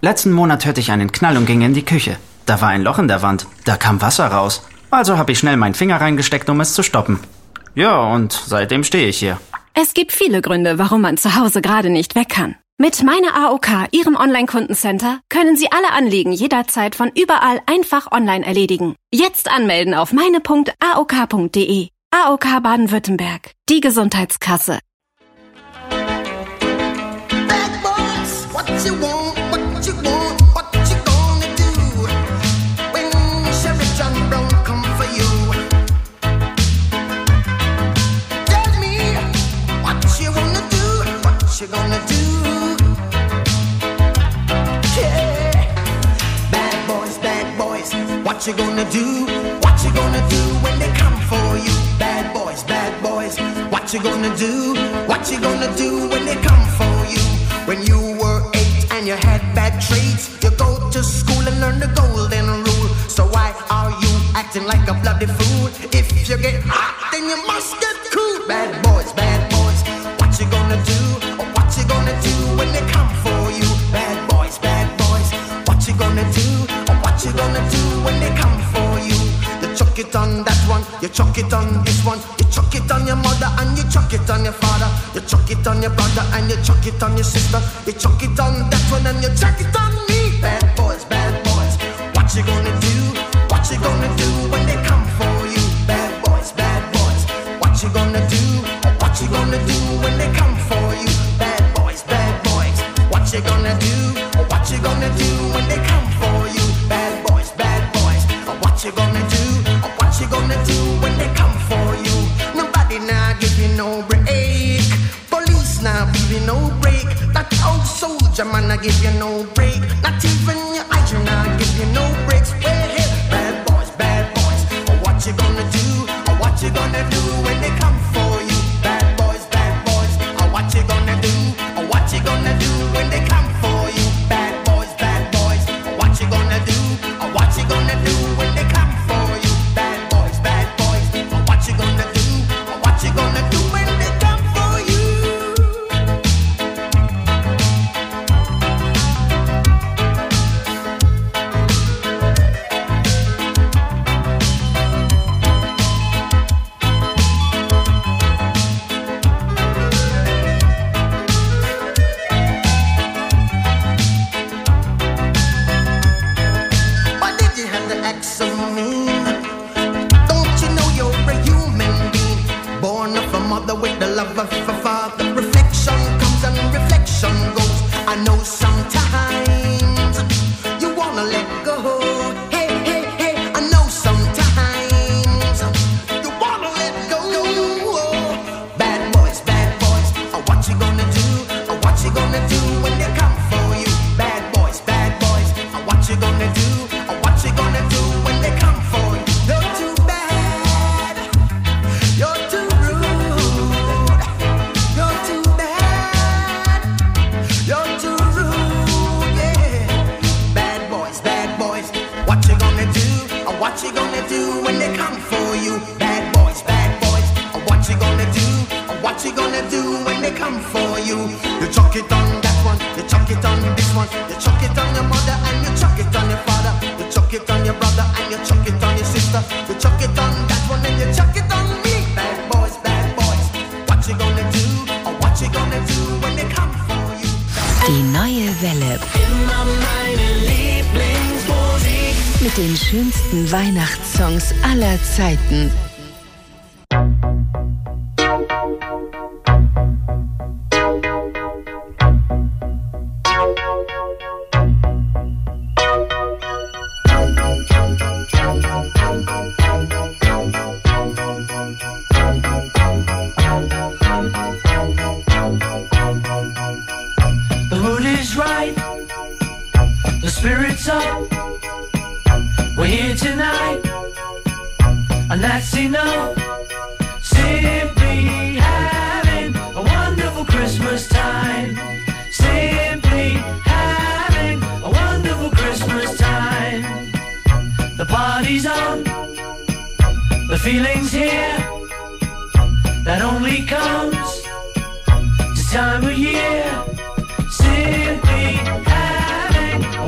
Letzten Monat hörte ich einen Knall und ging in die Küche. Da war ein Loch in der Wand. Da kam Wasser raus. Also habe ich schnell meinen Finger reingesteckt, um es zu stoppen. Ja, und seitdem stehe ich hier. Es gibt viele Gründe, warum man zu Hause gerade nicht weg kann. Mit Meine AOK, Ihrem Online-Kundencenter, können Sie alle Anliegen jederzeit von überall einfach online erledigen. Jetzt anmelden auf meine.aok.de. AOK Baden-Württemberg, die Gesundheitskasse. Bad boys, what you want, what you want, what you gonna do when Chevy John Brown come for you? Tell me what you wanna do, what you gonna do? Yeah, bad boys, what you gonna do? What you gonna do when they come for you? Bad boys, what you gonna do? What you gonna do when they come for you? When you were 8 and you had bad traits, you go to school and learn the golden rule. So why are you acting like a bloody fool? If you get hot, then you must get cool. Bad boys, what you gonna do? Or what you gonna do when they come for you? Bad boys, what you gonna do? Or what you gonna do when they come for you? You chuck it on that one, you chuck it on this one, you chuck it on your mother and you chuck it on your father, you chuck it on your brother and you chuck it on your sister, you chuck it on that one and you chuck it on me. Bad boys, what you gonna do? What you gonna do when they come for you? Bad boys, what you gonna do? What you gonna do when they come for you? Bad boys, what you gonna do? What you gonna do when they come for you? Bad boys, what you gonna do? What you gonna do when they come for you? Nobody now give you no break. Police now give you no break. That old soldier man I give you no break. Not even your eyes now give you no breaks. Hey, bad boys, what you gonna do? What you gonna do when they come for you? Bad boys, what you gonna do? What you gonna do when they come for you? Bad boys, what you gonna do? What you gonna do when they come for you? Bad boys, what you gonna do? What you gonna do when they come for you? Why did you have to act so mean? Don't you know you're a human being, born of a mother with the love of a father? Reflection comes and reflection goes. I know sometimes you wanna let go. Hey, I know sometimes you wanna let go. Bad boys, what you gonna do? What you gonna do when they come for you? Bad boys, what you gonna do? What you gonna do when they come for you? You're too bad, you're too rude, you're too bad, you're too rude, yeah. Bad boys, what you gonna do? What you gonna do when they come for you? Bad boys, what you gonna do? What you gonna do when they come for you? You chuck it on that one, you chuck it on this one, you chuck it on your mother and you chuck it on your father, you chuck it on your brother and you chuck it on your sister, you chuck it on that one and you chuck it on me. Bad boys, what you gonna do? What you gonna do when they come for you? Die neue Welle. Immer meine Lieblingsmusik. Mit den schönsten Weihnachtssongs aller Zeiten. The mood is right, the spirit's up. We're here tonight, and that's enough. Simply having a wonderful Christmas time. Simply having a wonderful Christmas time. The party's on, the feeling's here. That only comes this time of year. Simply having a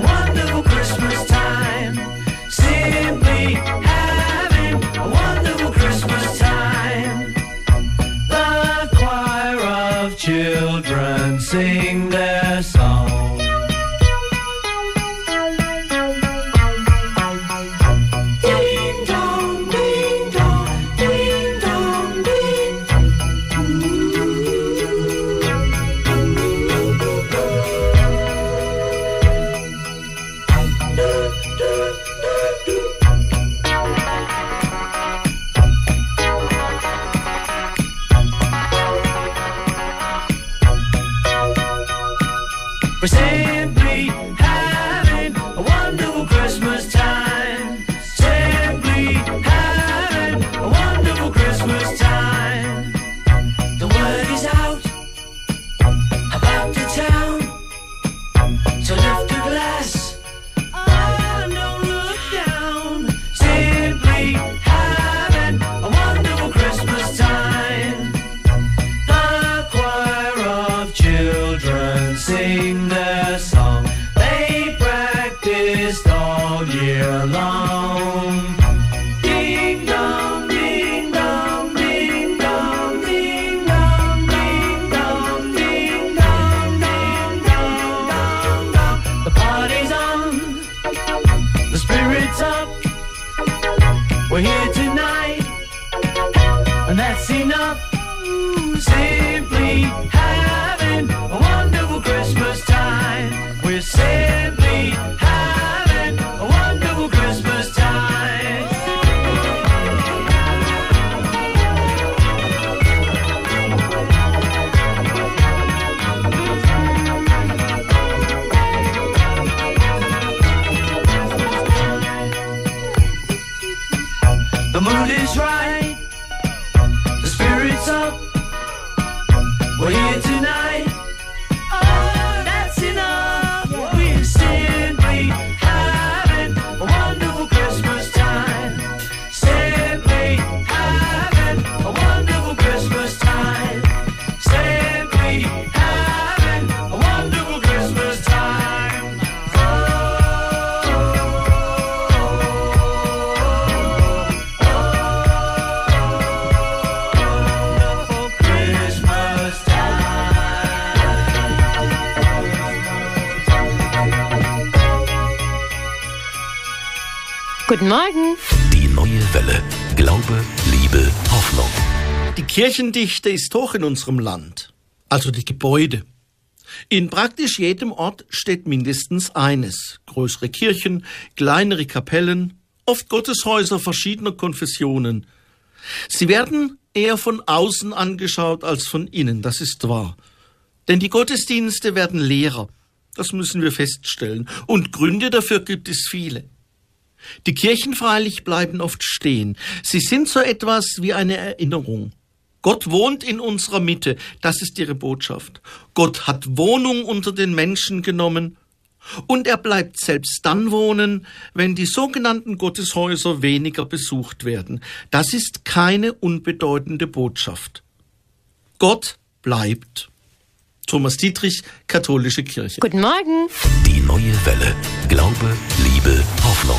mood is right, the spirit's up, we're here tonight. Oh, that's enough. We're simply having a wonderful Christmas time. Simply having a wonderful Christmas time. Simply having a wonderful Christmas time. Wonderful Christmas Guten Morgen. Die neue Welle. Glaube, Liebe, Hoffnung. Die Kirchendichte ist hoch in unserem Land, also die Gebäude. In praktisch jedem Ort steht mindestens eines. Größere Kirchen, kleinere Kapellen, oft Gotteshäuser verschiedener Konfessionen. Sie werden eher von außen angeschaut als von innen, das ist wahr. Denn die Gottesdienste werden leerer, das müssen wir feststellen. Und Gründe dafür gibt es viele. Die Kirchen freilich bleiben oft stehen. Sie sind so etwas wie eine Erinnerung. Gott wohnt in unserer Mitte, das ist ihre Botschaft. Gott hat Wohnung unter den Menschen genommen und er bleibt selbst dann wohnen, wenn die sogenannten Gotteshäuser weniger besucht werden. Das ist keine unbedeutende Botschaft. Gott bleibt. Thomas Dietrich, Katholische Kirche. Guten Morgen. Die neue Welle. Glaube, Liebe, Hoffnung.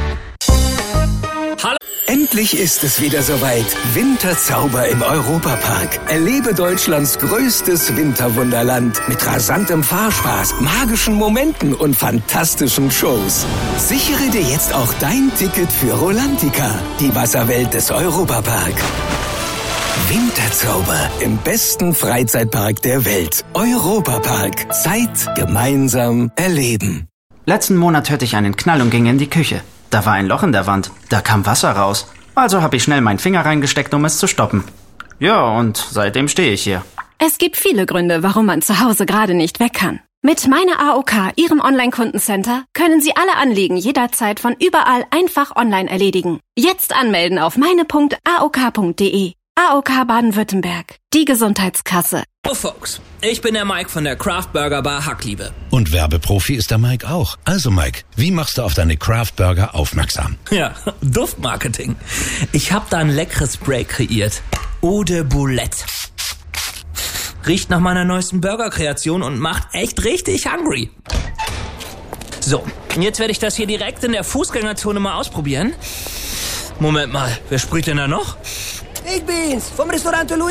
Endlich ist es wieder soweit. Winterzauber im Europapark. Erlebe Deutschlands größtes Winterwunderland mit rasantem Fahrspaß, magischen Momenten und fantastischen Shows. Sichere dir jetzt auch dein Ticket für Rolantica, die Wasserwelt des Europapark. Winterzauber im besten Freizeitpark der Welt. Europapark. Zeit gemeinsam erleben. Letzten Monat hörte ich einen Knall und ging in die Küche. Da war ein Loch in der Wand, da kam Wasser raus. Also habe ich schnell meinen Finger reingesteckt, um es zu stoppen. Ja, und seitdem stehe ich hier. Es gibt viele Gründe, warum man zu Hause gerade nicht weg kann. Mit Meine AOK, Ihrem Online-Kundencenter, können Sie alle Anliegen jederzeit von überall einfach online erledigen. Jetzt anmelden auf meine.aok.de. AOK Baden-Württemberg, die Gesundheitskasse. Hallo Folks, ich bin der Mike von der Craft Burger Bar Hackliebe. Und Werbeprofi ist der Mike auch. Also Mike, wie machst du auf deine Craft Burger aufmerksam? Ja, Duftmarketing. Ich habe da ein leckeres Spray kreiert. Eau de Boulette. Riecht nach meiner neuesten Burger-Kreation und macht echt richtig hungry. So, jetzt werde ich das hier direkt in der Fußgängerzone mal ausprobieren. Moment mal, wer sprüht denn da noch? Ich bin's, vom Restaurant Louis.